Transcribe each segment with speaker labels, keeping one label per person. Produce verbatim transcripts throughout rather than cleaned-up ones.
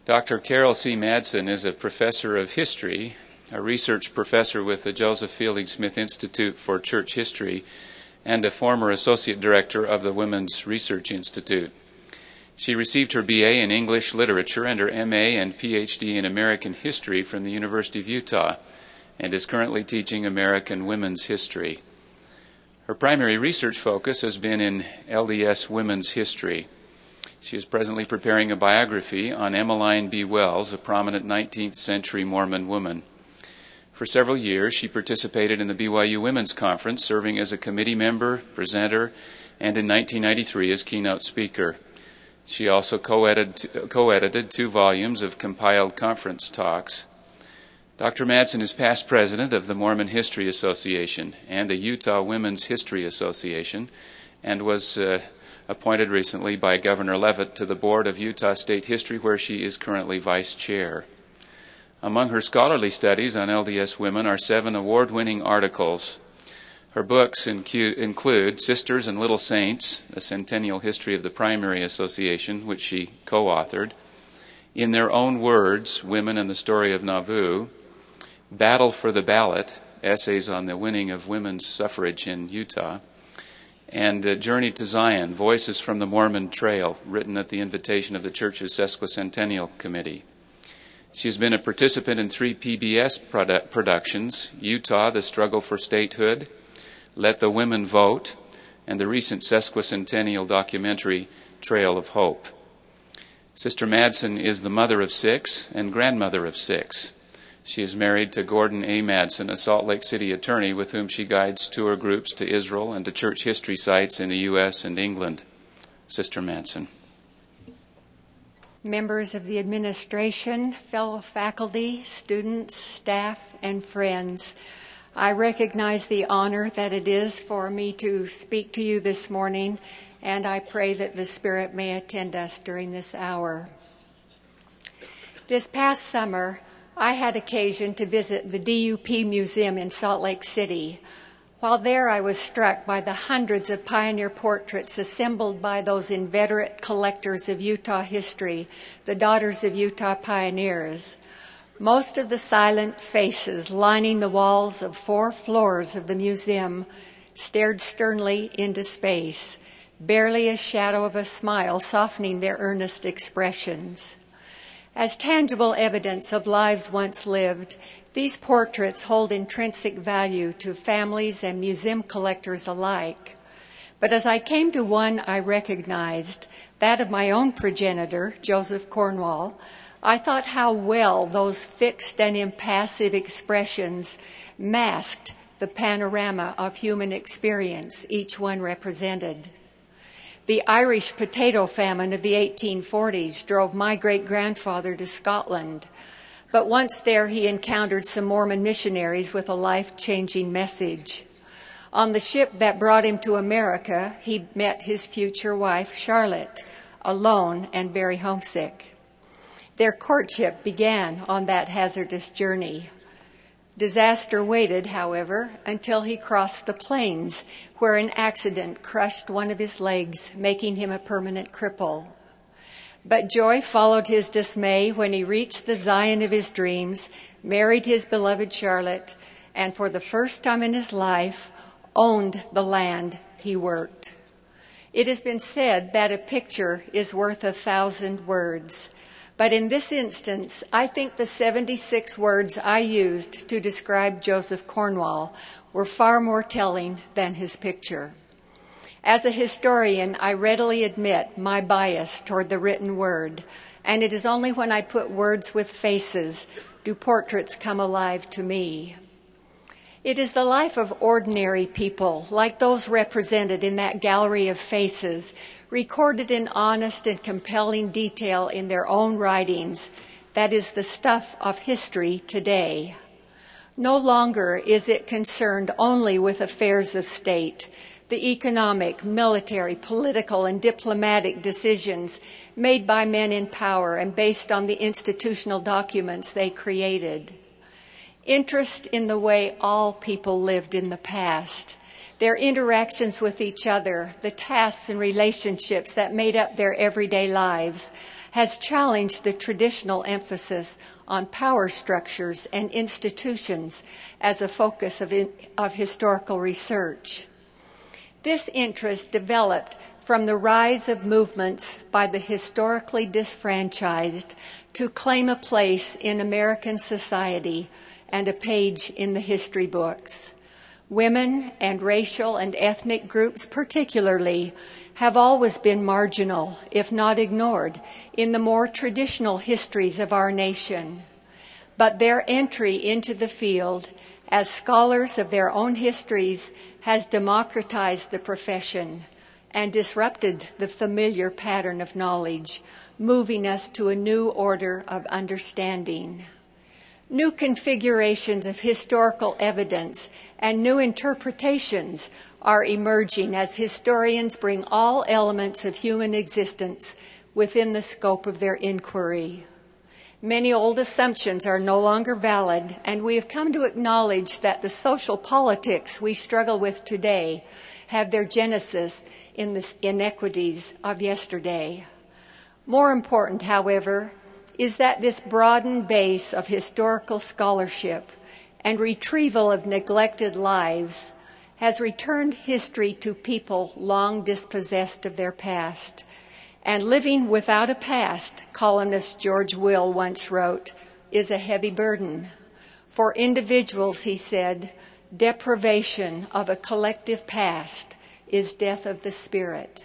Speaker 1: Doctor Carol C. Madsen is a professor of history, a research professor with the Joseph Fielding Smith Institute for Church History, and a former associate director of the Women's Research Institute. She received her B A in English Literature and her M A and P H D in American History from the University of Utah, and is currently teaching American Women's History. Her primary research focus has been in L D S women's history. She is presently preparing a biography on Emmeline B. Wells, a prominent nineteenth century Mormon woman. For several years, she participated in the B Y U Women's Conference, serving as a committee member, presenter, and in nineteen ninety-three as keynote speaker. She also co-edited, co-edited two volumes of compiled conference talks. Doctor Madsen is past president of the Mormon History Association and the Utah Women's History Association, and was uh, appointed recently by Governor Leavitt to the board of Utah State History, where she is currently vice chair. Among her scholarly studies on L D S women are seven award-winning articles. Her books incu- include Sisters and Little Saints, a centennial history of the Primary Association, which she co-authored, In Their Own Words, Women and the Story of Nauvoo, Battle for the Ballot, essays on the winning of women's suffrage in Utah, and uh, Journey to Zion, Voices from the Mormon Trail, written at the invitation of the Church's Sesquicentennial Committee. She's been a participant in three P B S produ- productions, Utah, The Struggle for Statehood, Let the Women Vote, and the recent sesquicentennial documentary, Trail of Hope. Sister Madsen is the mother of six and grandmother of six. She is married to Gordon A. Madsen, a Salt Lake City attorney with whom she guides tour groups to Israel and to church history sites in the U S and England. Sister Madsen.
Speaker 2: Members of the administration, fellow faculty, students, staff, and friends, I recognize the honor that it is for me to speak to you this morning, and I pray that the Spirit may attend us during this hour. This past summer, I had occasion to visit the D U P Museum in Salt Lake City. While there, I was struck by the hundreds of pioneer portraits assembled by those inveterate collectors of Utah history, the Daughters of Utah Pioneers. Most of the silent faces lining the walls of four floors of the museum stared sternly into space, barely a shadow of a smile softening their earnest expressions. As tangible evidence of lives once lived, these portraits hold intrinsic value to families and museum collectors alike. But as I came to one I recognized, that of my own progenitor, Joseph Cornwall, I thought how well those fixed and impassive expressions masked the panorama of human experience each one represented. The Irish potato famine of the eighteen forties drove my great-grandfather to Scotland, but once there he encountered some Mormon missionaries with a life-changing message. On the ship that brought him to America, he met his future wife, Charlotte, alone and very homesick. Their courtship began on that hazardous journey. Disaster waited, however, until he crossed the plains, where an accident crushed one of his legs, making him a permanent cripple. But joy followed his dismay when he reached the Zion of his dreams, married his beloved Charlotte, and for the first time in his life, owned the land he worked. It has been said that a picture is worth a thousand words. But in this instance, I think the seventy-six words I used to describe Joseph Cornwall were far more telling than his picture. As a historian, I readily admit my bias toward the written word, and it is only when I put words with faces do portraits come alive to me. It is the life of ordinary people, like those represented in that gallery of faces, recorded in honest and compelling detail in their own writings, that is the stuff of history today. No longer is it concerned only with affairs of state, the economic, military, political, and diplomatic decisions made by men in power and based on the institutional documents they created. Interest in the way all people lived in the past, their interactions with each other, the tasks and relationships that made up their everyday lives, has challenged the traditional emphasis on power structures and institutions as a focus of, in, of historical research. This interest developed from the rise of movements by the historically disfranchised to claim a place in American society and a page in the history books. Women and racial and ethnic groups particularly have always been marginal, if not ignored, in the more traditional histories of our nation. But their entry into the field as scholars of their own histories has democratized the profession and disrupted the familiar pattern of knowledge, moving us to a new order of understanding. New configurations of historical evidence and new interpretations are emerging as historians bring all elements of human existence within the scope of their inquiry. Many old assumptions are no longer valid, and we have come to acknowledge that the social politics we struggle with today have their genesis in the inequities of yesterday. More important, however, is that this broadened base of historical scholarship and retrieval of neglected lives has returned history to people long dispossessed of their past. And living without a past, columnist George Will once wrote, is a heavy burden. For individuals, he said, deprivation of a collective past is death of the spirit.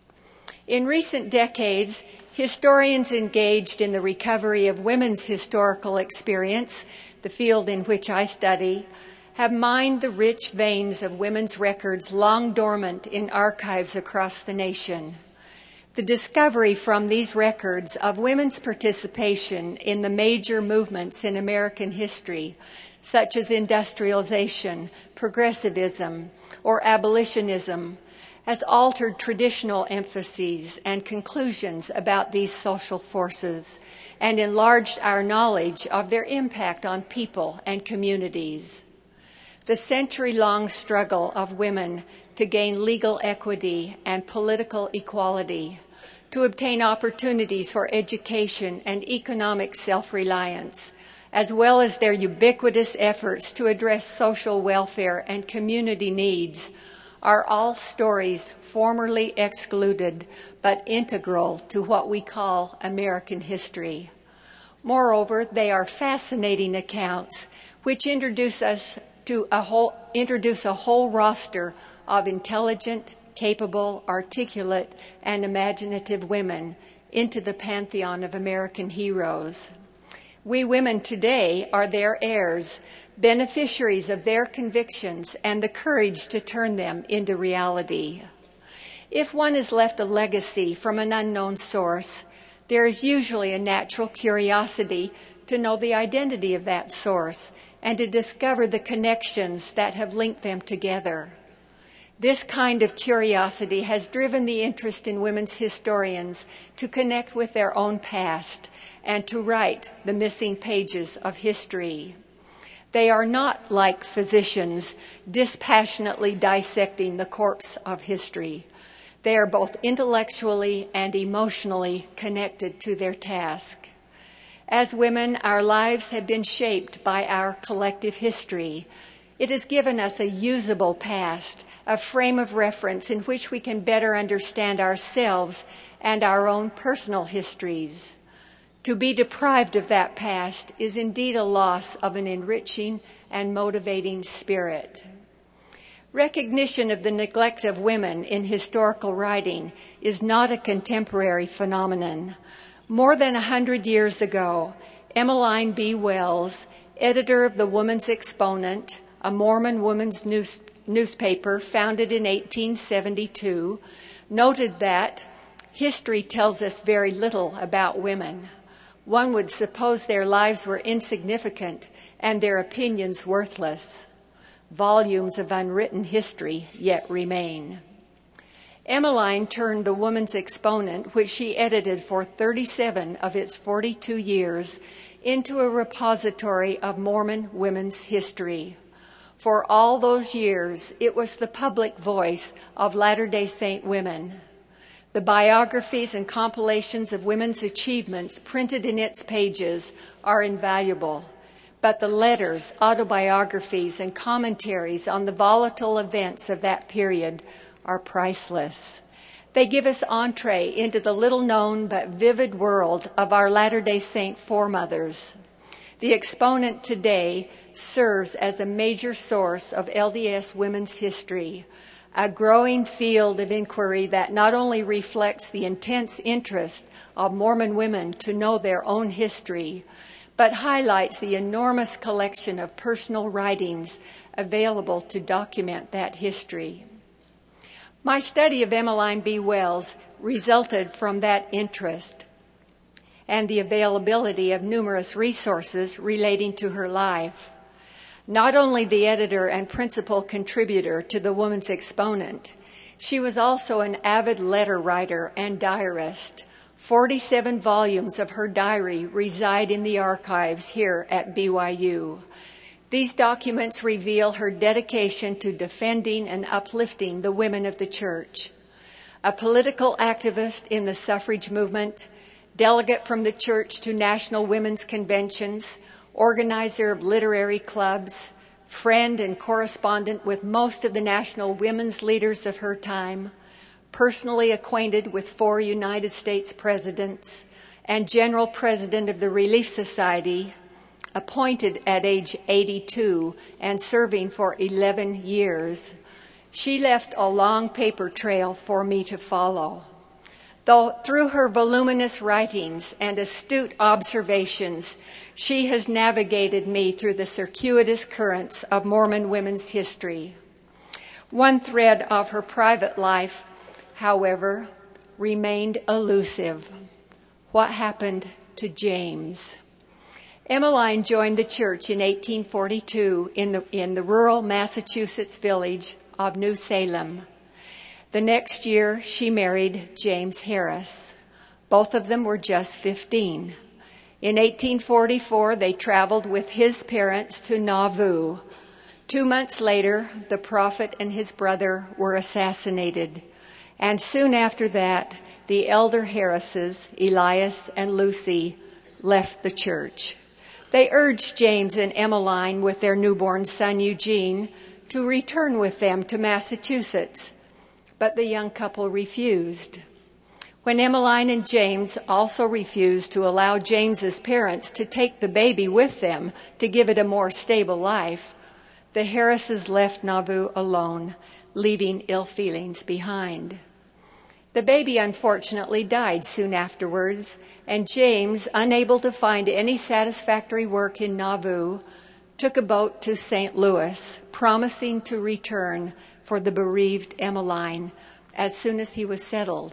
Speaker 2: In recent decades, historians engaged in the recovery of women's historical experience, the field in which I study, have mined the rich veins of women's records long dormant in archives across the nation. The discovery from these records of women's participation in the major movements in American history, such as industrialization, progressivism, or abolitionism, has altered traditional emphases and conclusions about these social forces and enlarged our knowledge of their impact on people and communities. The century-long struggle of women to gain legal equity and political equality, to obtain opportunities for education and economic self-reliance, as well as their ubiquitous efforts to address social welfare and community needs, are all stories formerly excluded but integral to what we call American history. Moreover, they are fascinating accounts which introduce us to a whole, introduce a whole roster of intelligent, capable, articulate, and imaginative women into the pantheon of American heroes. We women today are their heirs, beneficiaries of their convictions and the courage to turn them into reality. If one is left a legacy from an unknown source, there is usually a natural curiosity to know the identity of that source and to discover the connections that have linked them together. This kind of curiosity has driven the interest in women's historians to connect with their own past and to write the missing pages of history. They are not like physicians dispassionately dissecting the corpse of history. They are both intellectually and emotionally connected to their task. As women, our lives have been shaped by our collective history. It has given us a usable past, a frame of reference in which we can better understand ourselves and our own personal histories. To be deprived of that past is indeed a loss of an enriching and motivating spirit. Recognition of the neglect of women in historical writing is not a contemporary phenomenon. More than a hundred years ago, Emmeline B. Wells, editor of the Woman's Exponent, a Mormon women's news, newspaper founded in eighteen seventy-two, noted that history tells us very little about women. One would suppose their lives were insignificant and their opinions worthless. Volumes of unwritten history yet remain. Emmeline turned the Woman's Exponent, which she edited for thirty-seven of its forty-two years, into a repository of Mormon women's history. For all those years, it was the public voice of Latter-day Saint women. The biographies and compilations of women's achievements printed in its pages are invaluable, but the letters, autobiographies, and commentaries on the volatile events of that period are priceless. They give us entree into the little-known but vivid world of our Latter-day Saint foremothers. The Exponent today serves as a major source of L D S women's history, a growing field of inquiry that not only reflects the intense interest of Mormon women to know their own history, but highlights the enormous collection of personal writings available to document that history. My study of Emmeline B. Wells resulted from that interest and the availability of numerous resources relating to her life. Not only the editor and principal contributor to the Woman's Exponent, she was also an avid letter writer and diarist. forty-seven volumes of her diary reside in the archives here at B Y U. These documents reveal her dedication to defending and uplifting the women of the church. A political activist in the suffrage movement, delegate from the church to national women's conventions, organizer of literary clubs, friend and correspondent with most of the national women's leaders of her time, personally acquainted with four United States presidents, and general president of the Relief Society, appointed at age eighty-two and serving for eleven years. She left a long paper trail for me to follow. Though through her voluminous writings and astute observations, she has navigated me through the circuitous currents of Mormon women's history. One thread of her private life, however, remained elusive. What happened to James? Emmeline joined the church in eighteen forty-two in the, in the rural Massachusetts village of New Salem. The next year, she married James Harris. Both of them were just fifteen. In eighteen forty-four, they traveled with his parents to Nauvoo. Two months later, the prophet and his brother were assassinated. And soon after that, the elder Harrises, Elias and Lucy, left the church. They urged James and Emmeline, with their newborn son Eugene, to return with them to Massachusetts. But the young couple refused. When Emmeline and James also refused to allow James's parents to take the baby with them to give it a more stable life, the Harrises left Nauvoo alone, leaving ill feelings behind. The baby unfortunately died soon afterwards, and James, unable to find any satisfactory work in Nauvoo, took a boat to Saint Louis, promising to return for the bereaved Emmeline as soon as he was settled.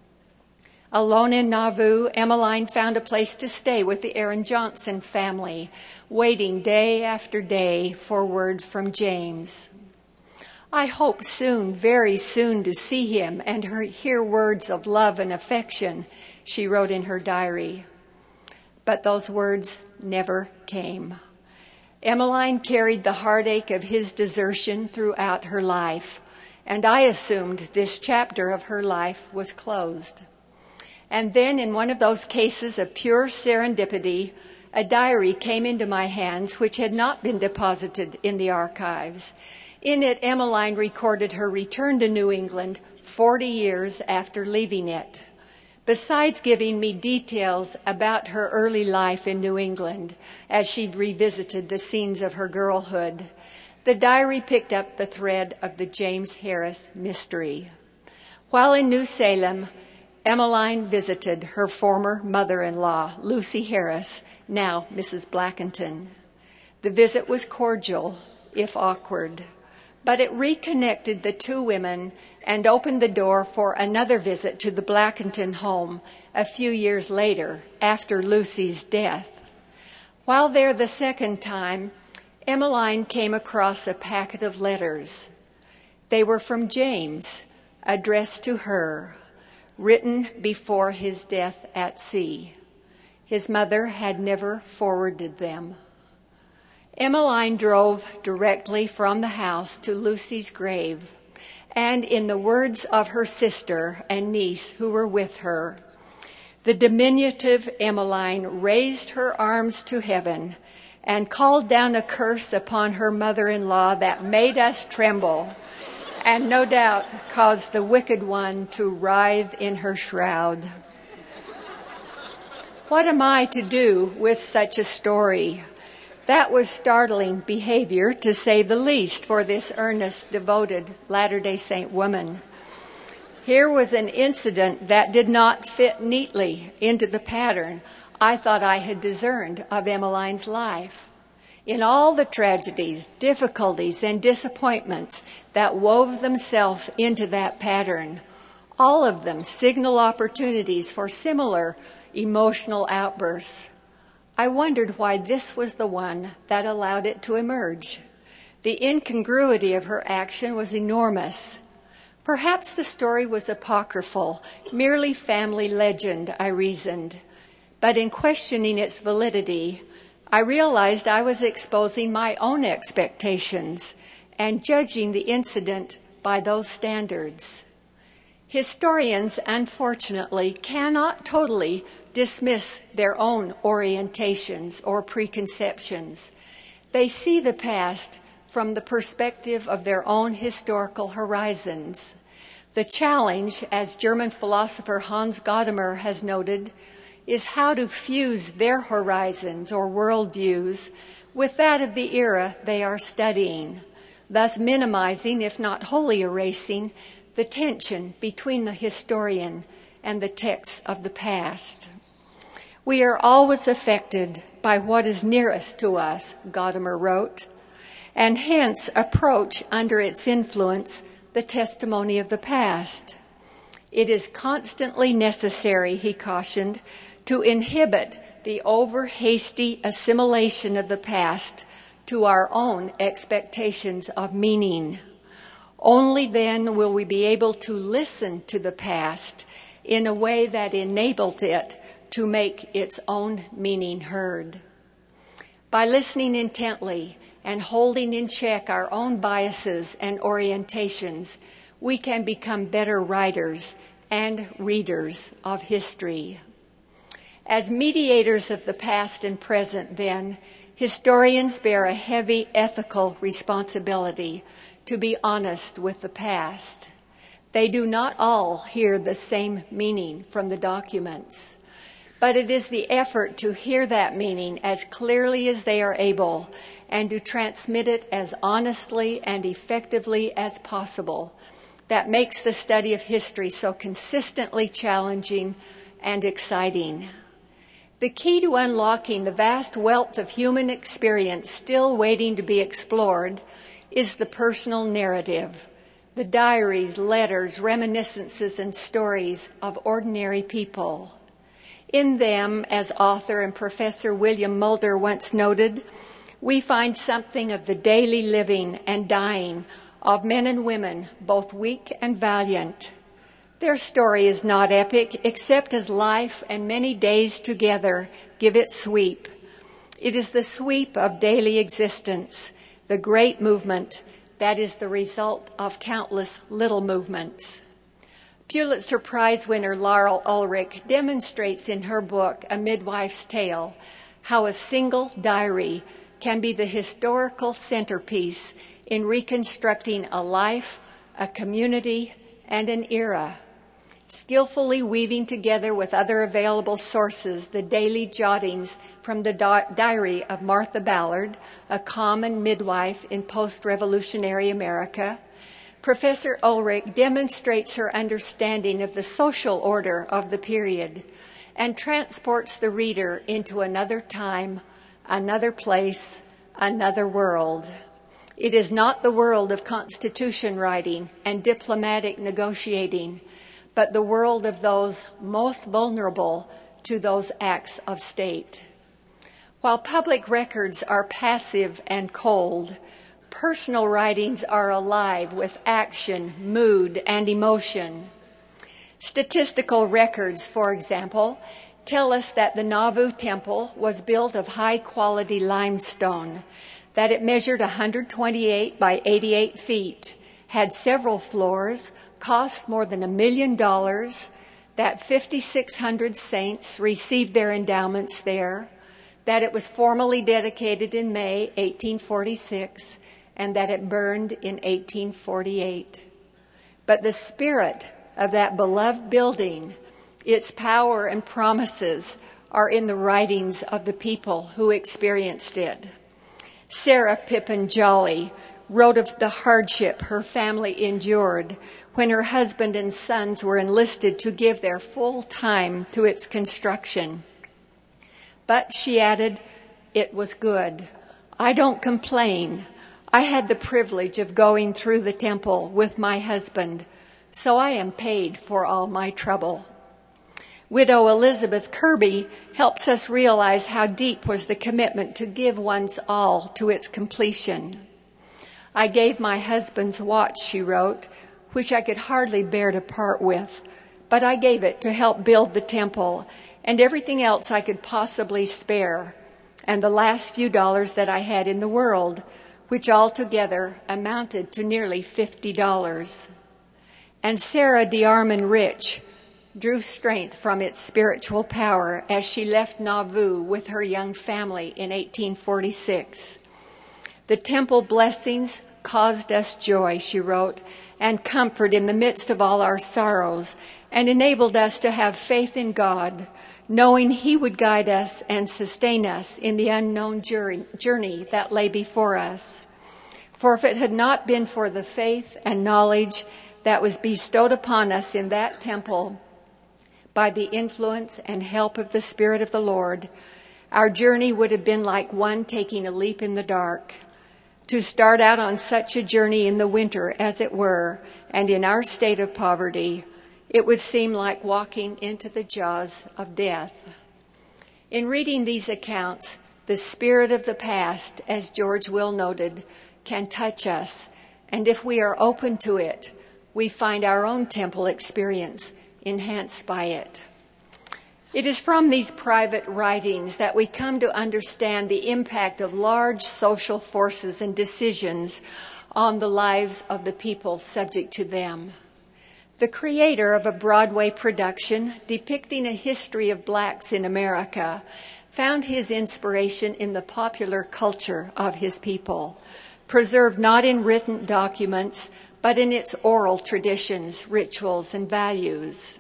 Speaker 2: Alone in Nauvoo, Emmeline found a place to stay with the Aaron Johnson family, waiting day after day for word from James. I hope soon, very soon, to see him and her, hear words of love and affection, she wrote in her diary. But those words never came. Emmeline carried the heartache of his desertion throughout her life, and I assumed this chapter of her life was closed. And then, in one of those cases of pure serendipity, a diary came into my hands which had not been deposited in the archives. In it, Emmeline recorded her return to New England forty years after leaving it. Besides giving me details about her early life in New England as she revisited the scenes of her girlhood, the diary picked up the thread of the James Harris mystery. While in New Salem, Emmeline visited her former mother-in-law, Lucy Harris, now Missus Blackenton. The visit was cordial, if awkward, but it reconnected the two women and opened the door for another visit to the Blackenton home a few years later, after Lucy's death. While there the second time, Emmeline came across a packet of letters. They were from James, addressed to her, written before his death at sea. His mother had never forwarded them. Emmeline drove directly from the house to Lucy's grave. and in the words of her sister and niece who were with her, the diminutive Emmeline raised her arms to heaven and called down a curse upon her mother-in-law that made us tremble, and no doubt caused the wicked one to writhe in her shroud. What am I to do with such a story? That was startling behavior, to say the least, for this earnest, devoted Latter-day Saint woman. Here was an incident that did not fit neatly into the pattern I thought I had discerned of Emmeline's life. In all the tragedies, difficulties, and disappointments that wove themselves into that pattern, all of them signal opportunities for similar emotional outbursts. I wondered why this was the one that allowed it to emerge. The incongruity of her action was enormous. Perhaps the story was apocryphal, merely family legend, I reasoned. But in questioning its validity, I realized I was exposing my own expectations and judging the incident by those standards. Historians, unfortunately, cannot totally dismiss their own orientations or preconceptions. They see the past from the perspective of their own historical horizons. The challenge, as German philosopher Hans Gadamer has noted, is how to fuse their horizons or worldviews with that of the era they are studying, thus minimizing, if not wholly erasing, the tension between the historian and the texts of the past. We are always affected by what is nearest to us, Gadamer wrote, and hence approach under its influence the testimony of the past. It is constantly necessary, he cautioned, to inhibit the over-hasty assimilation of the past to our own expectations of meaning. Only then will we be able to listen to the past in a way that enables it to make its own meaning heard. By listening intently and holding in check our own biases and orientations, we can become better writers and readers of history. As mediators of the past and present, then, historians bear a heavy ethical responsibility to be honest with the past. They do not all hear the same meaning from the documents, but it is the effort to hear that meaning as clearly as they are able and to transmit it as honestly and effectively as possible that makes the study of history so consistently challenging and exciting. The key to unlocking the vast wealth of human experience still waiting to be explored is the personal narrative, the diaries, letters, reminiscences, and stories of ordinary people. In them, as author and Professor William Mulder once noted, we find something of the daily living and dying of men and women, both weak and valiant. Their story is not epic, except as life and many days together give it sweep. It is the sweep of daily existence, the great movement that is the result of countless little movements. Pulitzer Prize winner Laurel Ulrich demonstrates in her book, A Midwife's Tale, how a single diary can be the historical centerpiece in reconstructing a life, a community, and an era. Skillfully weaving together with other available sources the daily jottings from the di- diary of Martha Ballard, a common midwife in post-revolutionary America, Professor Ulrich demonstrates her understanding of the social order of the period and transports the reader into another time, another place, another world. It is not the world of constitution writing and diplomatic negotiating, but the world of those most vulnerable to those acts of state. While public records are passive and cold, personal writings are alive with action, mood, and emotion. Statistical records, for example, tell us that the Nauvoo Temple was built of high-quality limestone, that it measured one hundred twenty-eight by eighty-eight feet, had several floors, cost more than a million dollars, that fifty-six hundred saints received their endowments there, that it was formally dedicated in May eighteen forty-six, and that it burned in eighteen forty-eight. But the spirit of that beloved building, its power and promises, are in the writings of the people who experienced it. Sarah Pippin Jolly wrote of the hardship her family endured when her husband and sons were enlisted to give their full time to its construction. But she added, "It was good. I don't complain. I had the privilege of going through the temple with my husband, so I am paid for all my trouble." Widow Elizabeth Kirby helps us realize how deep was the commitment to give one's all to its completion. "I gave my husband's watch," she wrote, "which I could hardly bear to part with, but I gave it to help build the temple, and everything else I could possibly spare, and the last few dollars that I had in the world, which altogether amounted to nearly fifty dollars. And Sarah DeArmond Rich drew strength from its spiritual power as she left Nauvoo with her young family in eighteen forty-six. "The temple blessings caused us joy," she wrote, "and comfort in the midst of all our sorrows, and enabled us to have faith in God, knowing He would guide us and sustain us in the unknown journey that lay before us. For if it had not been for the faith and knowledge that was bestowed upon us in that temple by the influence and help of the Spirit of the Lord, our journey would have been like one taking a leap in the dark. To start out on such a journey in the winter, as it were, and in our state of poverty, it would seem like walking into the jaws of death." In reading these accounts, the spirit of the past, as George Will noted, can touch us, and if we are open to it, we find our own temple experience enhanced by it. It is from these private writings that we come to understand the impact of large social forces and decisions on the lives of the people subject to them. The creator of a Broadway production depicting a history of blacks in America found his inspiration in the popular culture of his people, preserved not in written documents, but in its oral traditions, rituals, and values.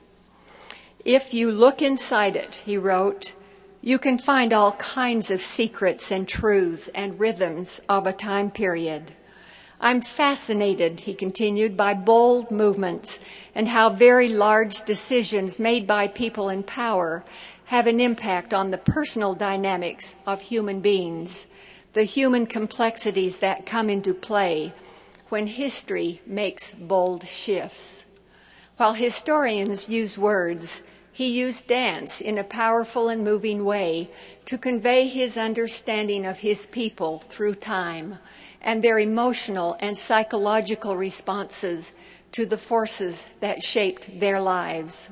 Speaker 2: "If you look inside it," he wrote, "you can find all kinds of secrets and truths and rhythms of a time period. I'm fascinated," he continued, "by bold movements and how very large decisions made by people in power have an impact on the personal dynamics of human beings, the human complexities that come into play when history makes bold shifts." While historians use words, he used dance in a powerful and moving way to convey his understanding of his people through time and their emotional and psychological responses to the forces that shaped their lives.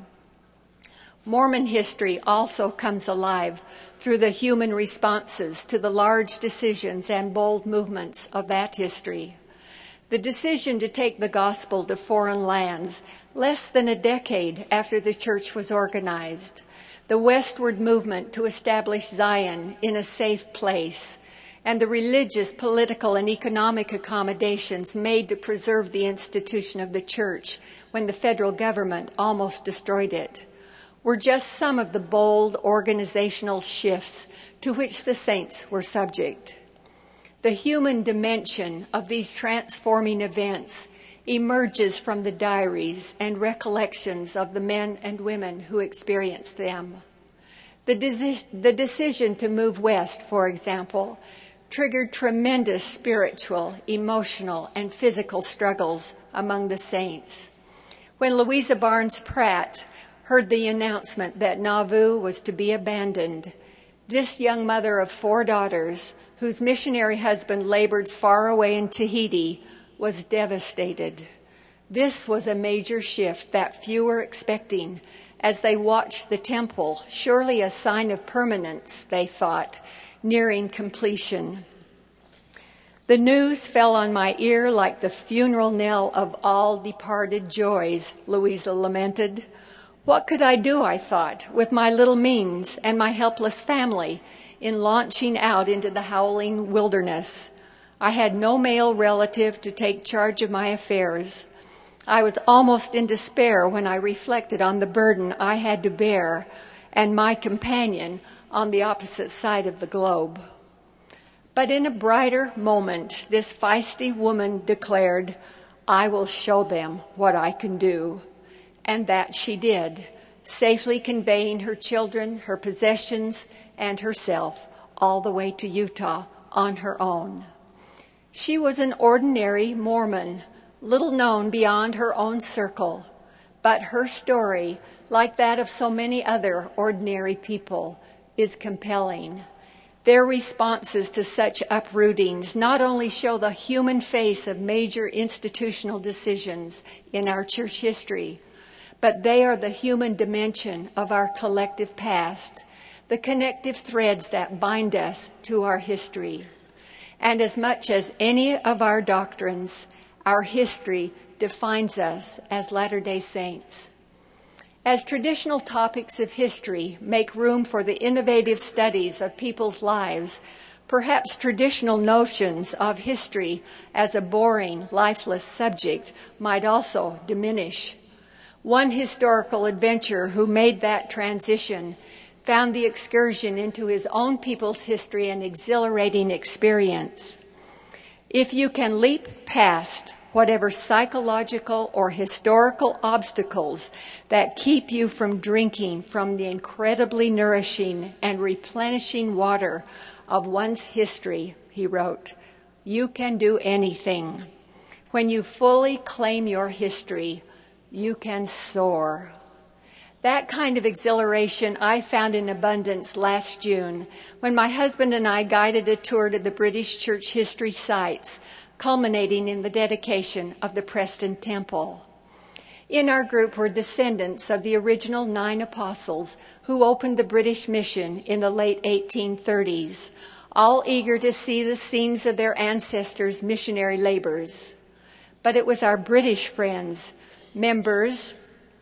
Speaker 2: Mormon history also comes alive through the human responses to the large decisions and bold movements of that history. The decision to take the gospel to foreign lands less than a decade after the church was organized, the westward movement to establish Zion in a safe place, and the religious, political, and economic accommodations made to preserve the institution of the church when the federal government almost destroyed it, were just some of the bold organizational shifts to which the saints were subject. The human dimension of these transforming events emerges from the diaries and recollections of the men and women who experienced them. The, de- the decision to move west, for example, triggered tremendous spiritual, emotional, and physical struggles among the saints. When Louisa Barnes Pratt heard the announcement that Nauvoo was to be abandoned, this young mother of four daughters, whose missionary husband labored far away in Tahiti, was devastated. This was a major shift that few were expecting as they watched the temple, surely a sign of permanence, they thought, nearing completion. The news fell on my ear like the funeral knell of all departed joys, Louisa lamented. What could I do, I thought, with my little means and my helpless family in launching out into the howling wilderness? I had no male relative to take charge of my affairs. I was almost in despair when I reflected on the burden I had to bear and my companion on the opposite side of the globe. But in a brighter moment, this feisty woman declared, I will show them what I can do. And that she did, safely conveying her children, her possessions, and herself all the way to Utah on her own. She was an ordinary Mormon, little known beyond her own circle, but her story, like that of so many other ordinary people, is compelling. Their responses to such uprootings not only show the human face of major institutional decisions in our church history, but they are the human dimension of our collective past, the connective threads that bind us to our history. And as much as any of our doctrines, our history defines us as Latter-day Saints. As traditional topics of history make room for the innovative studies of people's lives, perhaps traditional notions of history as a boring, lifeless subject might also diminish. One historical adventurer who made that transition found the excursion into his own people's history an exhilarating experience. If you can leap past whatever psychological or historical obstacles that keep you from drinking from the incredibly nourishing and replenishing water of one's history, he wrote, you can do anything. When you fully claim your history, you can soar. That kind of exhilaration I found in abundance last June when my husband and I guided a tour to the British church history sites, culminating in the dedication of the Preston Temple. In our group were descendants of the original nine apostles who opened the British mission in the late eighteen thirties, all eager to see the scenes of their ancestors' missionary labors. But it was our British friends, members,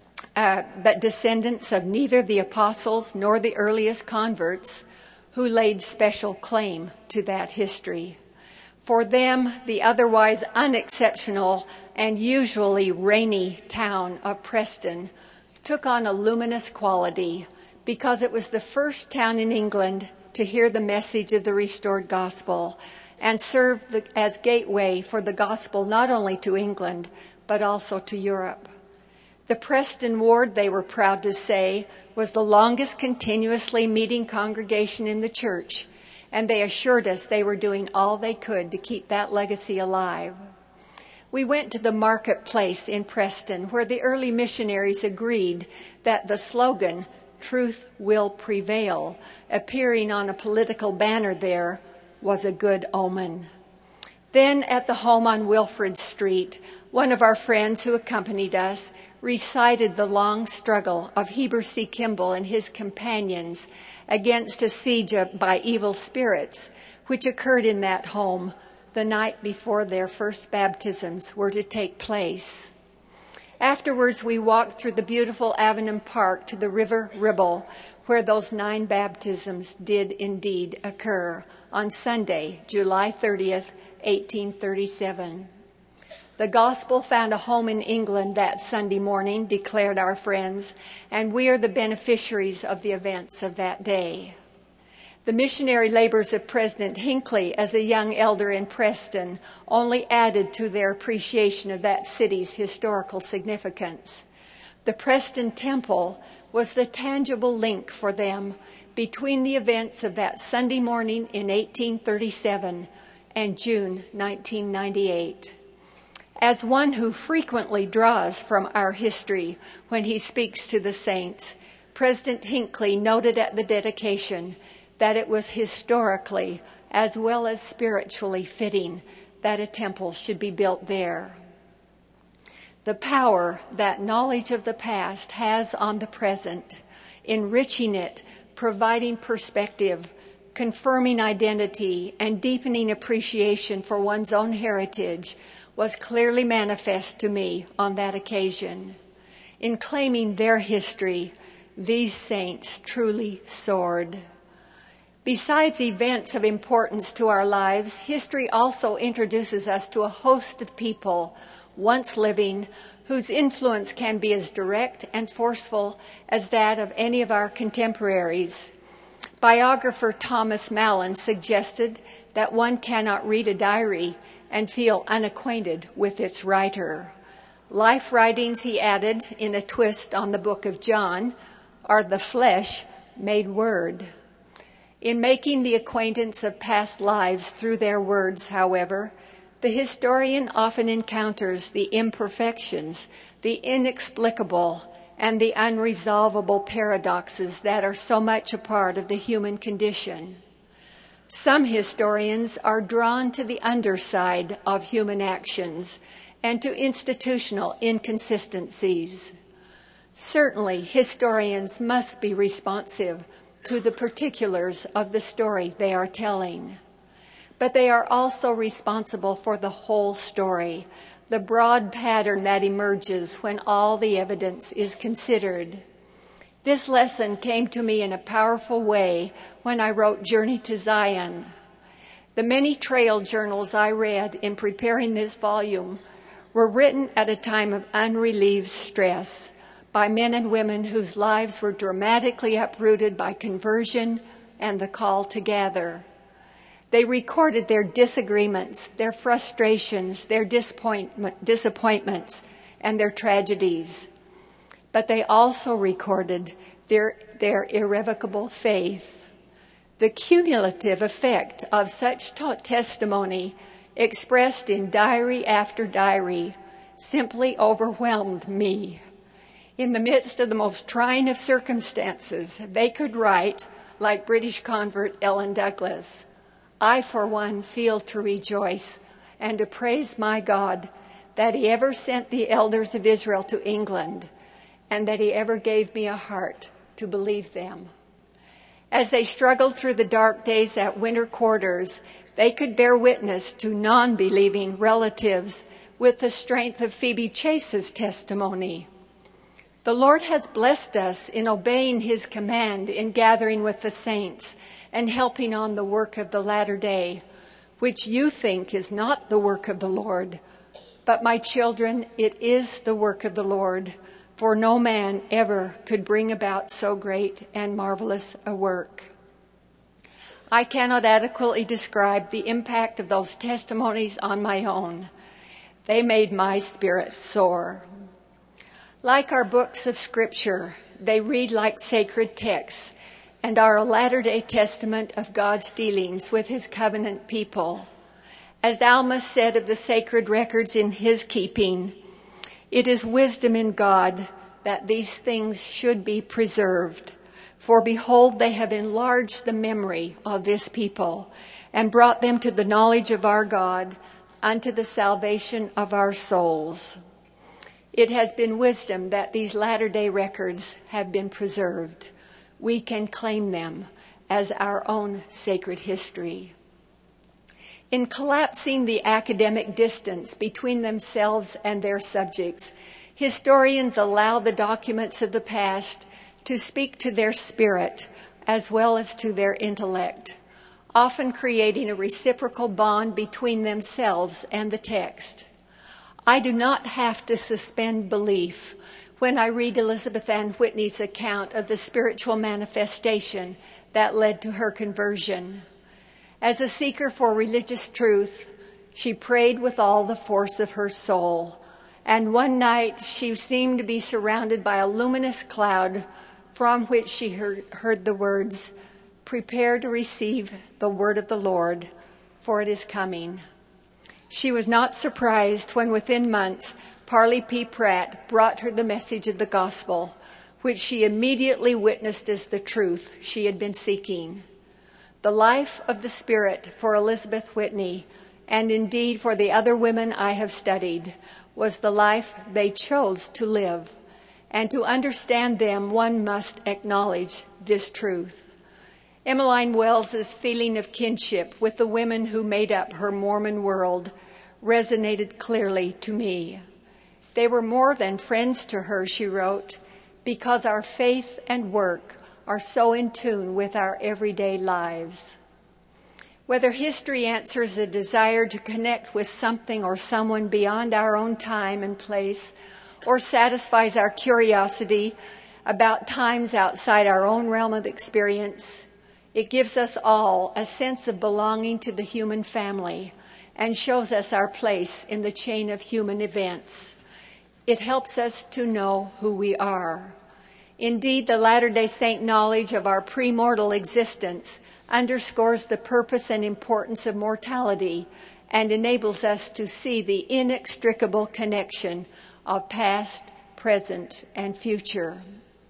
Speaker 2: uh, but descendants of neither the apostles nor the earliest converts, who laid special claim to that history. For them, the otherwise unexceptional and usually rainy town of Preston took on a luminous quality because it was the first town in England to hear the message of the restored gospel and served the, as gateway for the gospel not only to England, but also to Europe. The Preston ward, they were proud to say, was the longest continuously meeting congregation in the church, and they assured us they were doing all they could to keep that legacy alive. We went to the marketplace in Preston, where the early missionaries agreed that the slogan, "Truth will prevail," appearing on a political banner there, was a good omen. Then at the home on Wilfrid Street, one of our friends who accompanied us recited the long struggle of Heber C. Kimball and his companions against a siege by evil spirits, which occurred in that home the night before their first baptisms were to take place. Afterwards, we walked through the beautiful Avenham Park to the River Ribble, where those nine baptisms did indeed occur on Sunday, July thirtieth, eighteen thirty-seven. The gospel found a home in England that Sunday morning, declared our friends, and we are the beneficiaries of the events of that day. The missionary labors of President Hinckley as a young elder in Preston only added to their appreciation of that city's historical significance. The Preston Temple was the tangible link for them between the events of that Sunday morning in eighteen thirty-seven and June nineteen ninety-eight. As one who frequently draws from our history when he speaks to the saints, President Hinckley noted at the dedication that it was historically as well as spiritually fitting that a temple should be built there. The power that knowledge of the past has on the present, enriching it, providing perspective, confirming identity, and deepening appreciation for one's own heritage was clearly manifest to me on that occasion. In claiming their history, these saints truly soared. Besides events of importance to our lives, history also introduces us to a host of people, once living, whose influence can be as direct and forceful as that of any of our contemporaries. Biographer Thomas Mallon suggested that one cannot read a diary and feel unacquainted with its writer. Life writings, he added, in a twist on the book of John, are the flesh made word. In making the acquaintance of past lives through their words, however, the historian often encounters the imperfections, the inexplicable, and the unresolvable paradoxes that are so much a part of the human condition. Some historians are drawn to the underside of human actions and to institutional inconsistencies. Certainly, historians must be responsive to the particulars of the story they are telling. But they are also responsible for the whole story, the broad pattern that emerges when all the evidence is considered. This lesson came to me in a powerful way when I wrote Journey to Zion. The many trail journals I read in preparing this volume were written at a time of unrelieved stress by men and women whose lives were dramatically uprooted by conversion and the call to gather. They recorded their disagreements, their frustrations, their disappointment, disappointments, and their tragedies. But they also recorded their, their irrevocable faith. The cumulative effect of such t- testimony expressed in diary after diary simply overwhelmed me. In the midst of the most trying of circumstances, they could write, like British convert Ellen Douglas, "I, for one, feel to rejoice and to praise my God that he ever sent the elders of Israel to England and that he ever gave me a heart to believe them." As they struggled through the dark days at winter quarters, they could bear witness to non-believing relatives with the strength of Phoebe Chase's testimony. The Lord has blessed us in obeying his command in gathering with the saints and helping on the work of the latter day, which you think is not the work of the Lord. But my children, it is the work of the Lord, for no man ever could bring about so great and marvelous a work. I cannot adequately describe the impact of those testimonies on my own. They made my spirit soar. Like our books of Scripture, they read like sacred texts and are a latter-day testament of God's dealings with his covenant people. As Alma said of the sacred records in his keeping, it is wisdom in God that these things should be preserved. For behold, they have enlarged the memory of this people and brought them to the knowledge of our God unto the salvation of our souls. It has been wisdom that these latter-day records have been preserved. We can claim them as our own sacred history. In collapsing the academic distance between themselves and their subjects, historians allow the documents of the past to speak to their spirit as well as to their intellect, often creating a reciprocal bond between themselves and the text. I do not have to suspend belief when I read Elizabeth Ann Whitney's account of the spiritual manifestation that led to her conversion. As a seeker for religious truth, she prayed with all the force of her soul, and one night she seemed to be surrounded by a luminous cloud from which she heard, heard the words, "Prepare to receive the word of the Lord, for it is coming." She was not surprised when within months Parley P. Pratt brought her the message of the gospel, which she immediately witnessed as the truth she had been seeking. The life of the Spirit for Elizabeth Whitney, and indeed for the other women I have studied, was the life they chose to live. And to understand them, one must acknowledge this truth. Emmeline Wells's feeling of kinship with the women who made up her Mormon world resonated clearly to me. They were more than friends to her, she wrote, because our faith and work are so in tune with our everyday lives. Whether history answers a desire to connect with something or someone beyond our own time and place, or satisfies our curiosity about times outside our own realm of experience, it gives us all a sense of belonging to the human family and shows us our place in the chain of human events. It helps us to know who we are. Indeed, the Latter-day Saint knowledge of our premortal existence underscores the purpose and importance of mortality and enables us to see the inextricable connection of past, present, and future.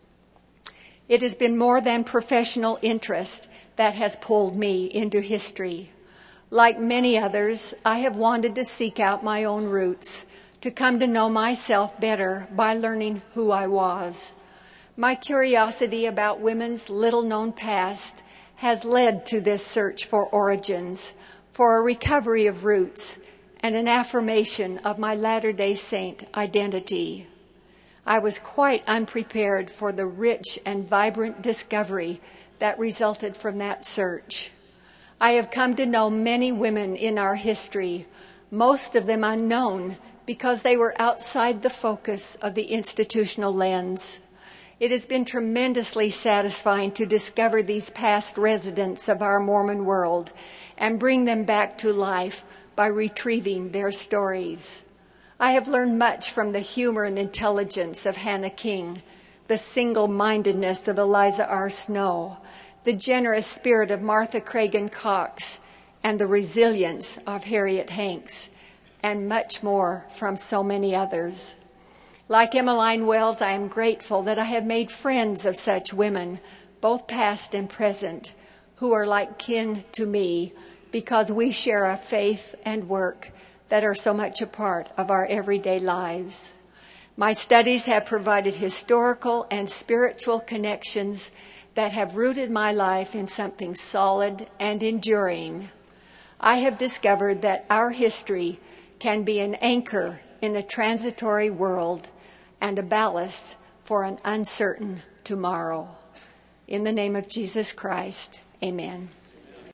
Speaker 2: It has been more than professional interest that has pulled me into history. Like many others, I have wanted to seek out my own roots, to come to know myself better by learning who I was. My curiosity about women's little-known past has led to this search for origins, for a recovery of roots, and an affirmation of my Latter-day Saint identity. I was quite unprepared for the rich and vibrant discovery that resulted from that search. I have come to know many women in our history, most of them unknown because they were outside the focus of the institutional lens. It has been tremendously satisfying to discover these past residents of our Mormon world and bring them back to life by retrieving their stories. I have learned much from the humor and intelligence of Hannah King, the single-mindedness of Eliza R. Snow, the generous spirit of Martha Cragen Cox, and the resilience of Harriet Hanks, and much more from so many others. Like Emmeline Wells, I am grateful that I have made friends of such women, both past and present, who are like kin to me because we share a faith and work that are so much a part of our everyday lives. My studies have provided historical and spiritual connections that have rooted my life in something solid and enduring. I have discovered that our history can be an anchor in a transitory world and a ballast for an uncertain tomorrow. In the name of Jesus Christ, amen.